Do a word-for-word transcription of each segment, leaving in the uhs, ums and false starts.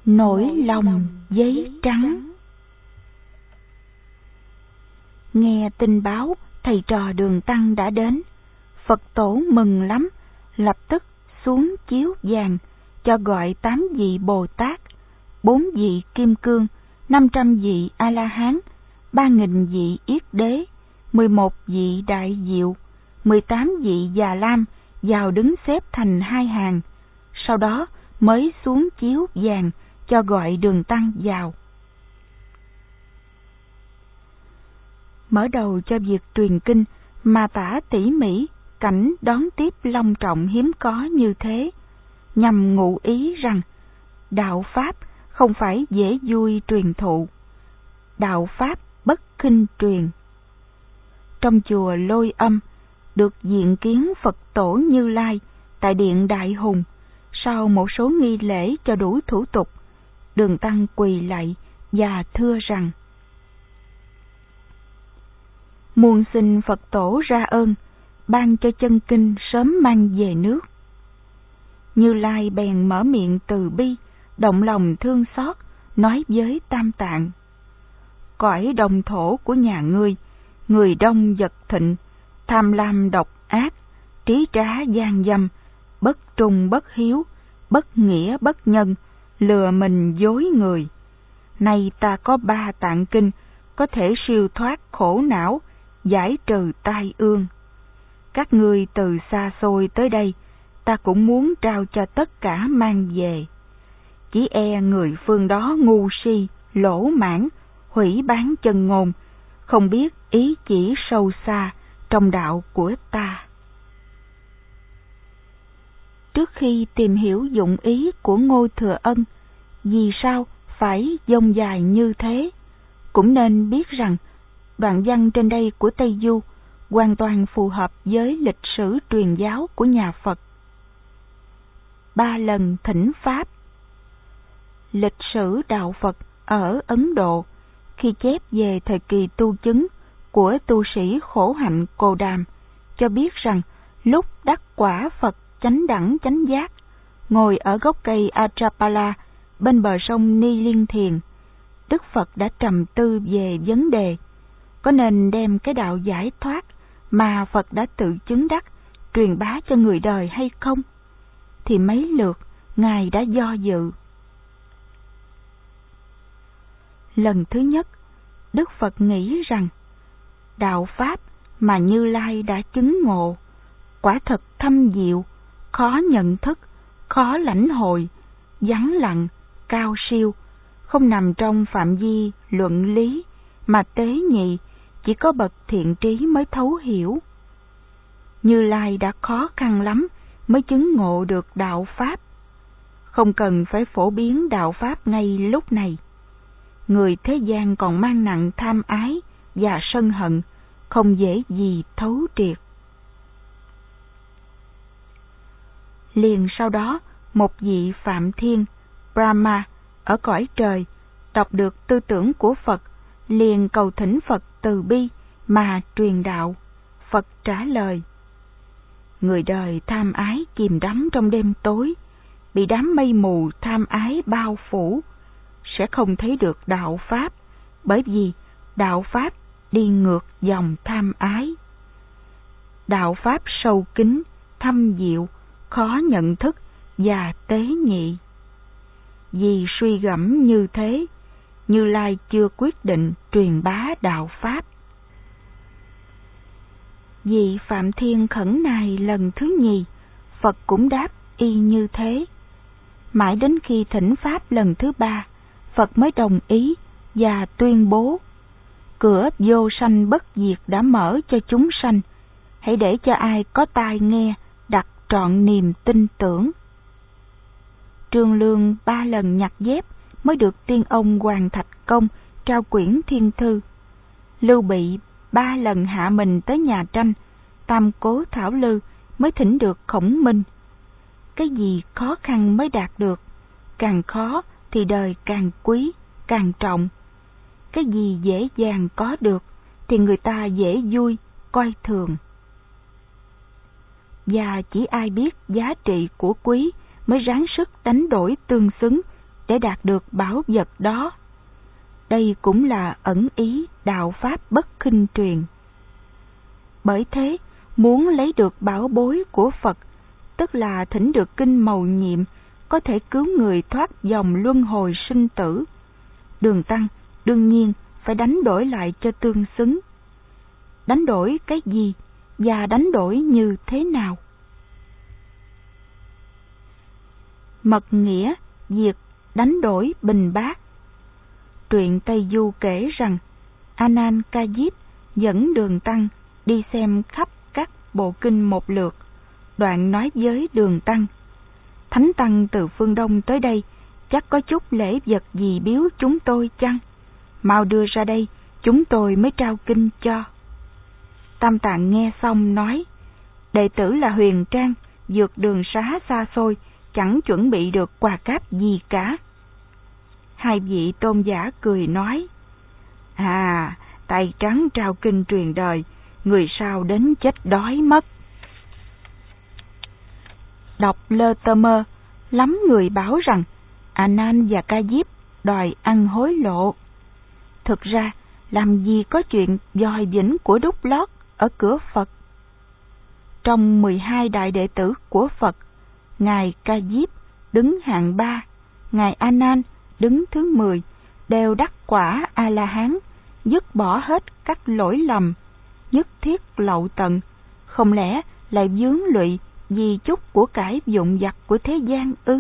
Nỗi lòng giấy trắng. Nghe tin báo thầy trò Đường Tăng đã đến, Phật tổ mừng lắm, lập tức xuống chiếu vàng cho gọi tám vị Bồ Tát, bốn vị Kim Cương, năm trăm vị A La Hán, ba nghìn vị Yết Đế, mười một vị Đại Diệu, mười tám vị Già Lam vào đứng xếp thành hai hàng. Sau đó mới xuống chiếu vàng cho gọi Đường Tăng vào. Mở đầu cho việc truyền kinh mà tả tỉ mỉ cảnh đón tiếp long trọng hiếm có như thế, nhằm ngụ ý rằng đạo Pháp không phải dễ vui truyền thụ, đạo Pháp bất khinh truyền. Trong chùa Lôi Âm được diện kiến Phật tổ Như Lai tại điện Đại Hùng. Sau một số nghi lễ cho đủ thủ tục, Đường Tăng quỳ lạy và thưa rằng: muôn xin Phật tổ ra ơn, ban cho chân kinh sớm mang về nước. Như Lai bèn mở miệng từ bi, động lòng thương xót, nói với Tam Tạng: cõi đồng thổ của nhà ngươi, người đông vật thịnh, tham lam độc ác, trí trá gian dâm, bất trung bất hiếu, bất nghĩa bất nhân, lừa mình dối người. Nay ta có ba tạng kinh có thể siêu thoát khổ não, giải trừ tai ương. Các ngươi từ xa xôi tới đây, ta cũng muốn trao cho tất cả mang về. Chỉ e người phương đó ngu si, lỗ mãn, hủy bán chân ngôn, không biết ý chỉ sâu xa trong đạo của ta. Trước khi tìm hiểu dụng ý của Ngô Thừa Ân, vì sao phải dông dài như thế, cũng nên biết rằng đoạn văn trên đây của Tây Du hoàn toàn phù hợp với lịch sử truyền giáo của nhà Phật. Ba lần thỉnh Pháp. Lịch sử đạo Phật ở Ấn Độ khi chép về thời kỳ tu chứng của tu sĩ khổ hạnh Cồ Đàm cho biết rằng lúc đắc quả Phật chánh đẳng chánh giác, ngồi ở gốc cây Ajapala bên bờ sông Ni Liên Thiền, Đức Phật đã trầm tư về vấn đề có nên đem cái đạo giải thoát mà Phật đã tự chứng đắc truyền bá cho người đời hay không, thì mấy lượt Ngài đã do dự. Lần thứ nhất, Đức Phật nghĩ rằng đạo Pháp mà Như Lai đã chứng ngộ quả thật thâm diệu, khó nhận thức, khó lãnh hội, vắng lặng, cao siêu, không nằm trong phạm vi luận lý mà tế nhị chỉ có bậc thiện trí mới thấu hiểu. Như Lai đã khó khăn lắm mới chứng ngộ được đạo Pháp, không cần phải phổ biến đạo Pháp ngay lúc này. Người thế gian còn mang nặng tham ái và sân hận, không dễ gì thấu triệt. Liền sau đó, một vị Phạm Thiên, Brahma, ở cõi trời, đọc được tư tưởng của Phật, liền cầu thỉnh Phật từ bi mà truyền đạo. Phật trả lời: người đời tham ái chìm đắm trong đêm tối, bị đám mây mù tham ái bao phủ, sẽ không thấy được đạo Pháp, bởi vì đạo Pháp đi ngược dòng tham ái. Đạo Pháp sâu kín, thâm diệu, khó nhận thức và tế nhị. Vì suy gẫm như thế, Như Lai chưa quyết định truyền bá đạo Pháp. Vị Phạm Thiên khẩn nài lần thứ nhì, Phật cũng đáp y như thế. Mãi đến khi thỉnh Pháp lần thứ ba, Phật mới đồng ý và tuyên bố: cửa vô sanh bất diệt đã mở cho chúng sanh, hãy để cho ai có tai nghe đặt trọn niềm tin tưởng. Trương Lương ba lần nhặt dép mới được tiên ông Hoàng Thạch Công trao quyển Thiên Thư. Lưu Bị ba lần hạ mình tới nhà tranh, Tam Cố Thảo Lư mới thỉnh được Khổng Minh. Cái gì khó khăn mới đạt được, càng khó thì đời càng quý, càng trọng. Cái gì dễ dàng có được thì người ta dễ vui, coi thường. Và chỉ ai biết giá trị của quý mới ráng sức đánh đổi tương xứng để đạt được bảo vật đó. Đây cũng là ẩn ý đạo pháp bất khinh truyền. Bởi thế, muốn lấy được bảo bối của Phật, tức là thỉnh được kinh mầu nhiệm, có thể cứu người thoát dòng luân hồi sinh tử, Đường Tăng đương nhiên phải đánh đổi lại cho tương xứng. Đánh đổi cái gì và đánh đổi như thế nào? Mật nghĩa việc đánh đổi bình bát. Truyện Tây Du kể rằng A Nan Ca Diếp dẫn Đường Tăng đi xem khắp các bộ kinh một lượt, đoạn nói với Đường Tăng: Thánh Tăng từ phương Đông tới đây, chắc có chút lễ vật gì biếu chúng tôi chăng? Mau đưa ra đây, chúng tôi mới trao kinh cho. Tam Tạng nghe xong nói: Đệ tử là Huyền Trang, vượt đường xá xa xôi, chẳng chuẩn bị được quà cáp gì cả. Hai vị tôn giả cười nói: À, tay trắng trao kinh truyền đời, người sao đến chết đói mất. Đọc Lơ Tơ Mơ, lắm người bảo rằng A Nan và Ca Diếp đòi ăn hối lộ. Thực ra, làm gì có chuyện dòi vĩnh của đúc lót ở cửa Phật. Trong mười hai đại đệ tử của Phật, Ngài Ca Diếp đứng hạng ba, Ngài A Nan đứng thứ mười, đều đắc quả A-la-hán, dứt bỏ hết các lỗi lầm, nhất thiết lậu tận, không lẽ lại vướng lụy vì chút của cải dụng vặt của thế gian ư?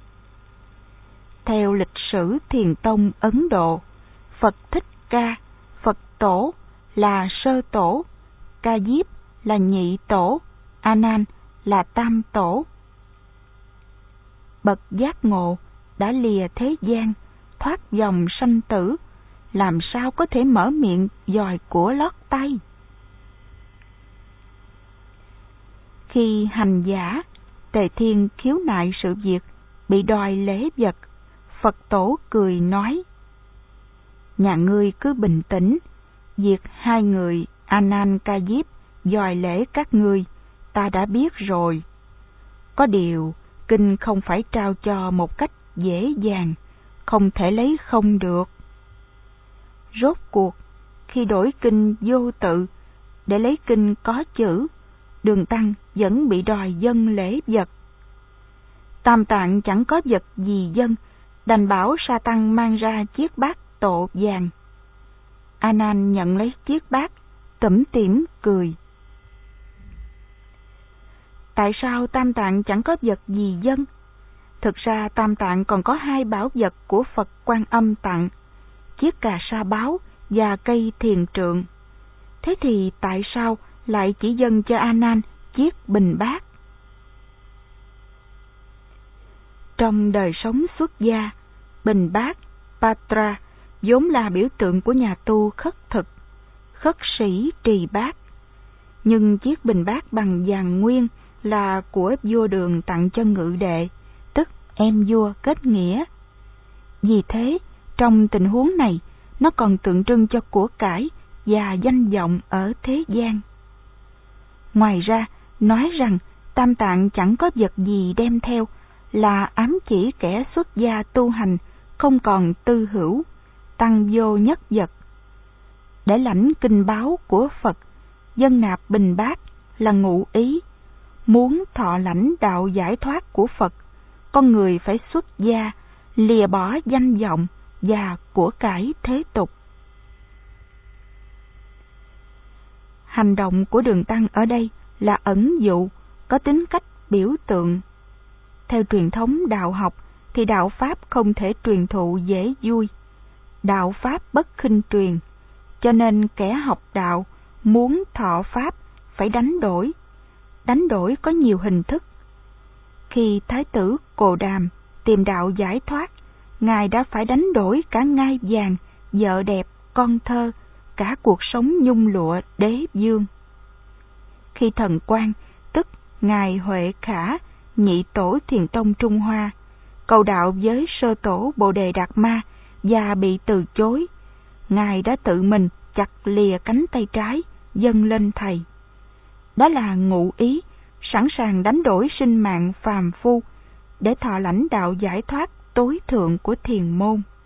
Theo lịch sử Thiền tông Ấn Độ, Phật Thích Ca, Phật Tổ là sơ tổ, Ca Diếp là nhị tổ, A Nan là tam tổ. Bậc giác ngộ đã lìa thế gian, thoát dòng sanh tử, làm sao có thể mở miệng dòi của lót tay? Khi hành giả Tề Thiên khiếu nại sự việc bị đòi lễ vật, Phật Tổ cười nói: Nhà ngươi cứ bình tĩnh, việc hai người A Nan Ca Diếp dòi lễ các ngươi ta đã biết rồi. Có điều kinh không phải trao cho một cách dễ dàng, không thể lấy không được. Rốt cuộc, khi đổi kinh vô tự để lấy kinh có chữ, Đường Tăng vẫn bị đòi dâng lễ vật. Tam Tạng chẳng có vật gì dâng, đành bảo Sa Tăng mang ra chiếc bát tổ vàng. A Nan nhận lấy chiếc bát, tủm tỉm cười: Tại sao Tam Tạng chẳng có vật gì dâng? Thực ra Tam Tạng còn có hai bảo vật của Phật Quan Âm tặng, chiếc cà sa báo và cây thiền trượng. Thế thì tại sao lại chỉ dâng cho A Nan chiếc bình bát? Trong đời sống xuất gia, bình bát, patra, vốn là biểu tượng của nhà tu khất thực, khất sĩ trì bát. Nhưng chiếc bình bát bằng vàng nguyên là của vua Đường tặng cho ngự đệ, tức em vua kết nghĩa. Vì thế, trong tình huống này, nó còn tượng trưng cho của cải và danh vọng ở thế gian. Ngoài ra, nói rằng Tam Tạng chẳng có vật gì đem theo là ám chỉ kẻ xuất gia tu hành không còn tư hữu, tăng vô nhất vật. Để lãnh kinh báo của Phật, dâng nạp bình bát là ngụ ý. Muốn thọ lãnh đạo giải thoát của Phật, con người phải xuất gia, lìa bỏ danh vọng và của cải thế tục. Hành động của Đường Tăng ở đây là ẩn dụ, có tính cách biểu tượng. Theo truyền thống đạo học thì đạo Pháp không thể truyền thụ dễ vui. Đạo Pháp bất khinh truyền, cho nên kẻ học đạo muốn thọ Pháp phải đánh đổi. Đánh đổi có nhiều hình thức. Khi Thái tử Cồ Đàm tìm đạo giải thoát, Ngài đã phải đánh đổi cả ngai vàng, vợ đẹp, con thơ, cả cuộc sống nhung lụa đế vương. Khi Thần Quang, tức Ngài Huệ Khả, nhị tổ Thiền tông Trung Hoa, cầu đạo với sơ tổ Bồ Đề Đạt Ma và bị từ chối, Ngài đã tự mình chặt lìa cánh tay trái, dâng lên Thầy. Đó là ngụ ý, sẵn sàng đánh đổi sinh mạng phàm phu để thọ lãnh đạo giải thoát tối thượng của thiền môn.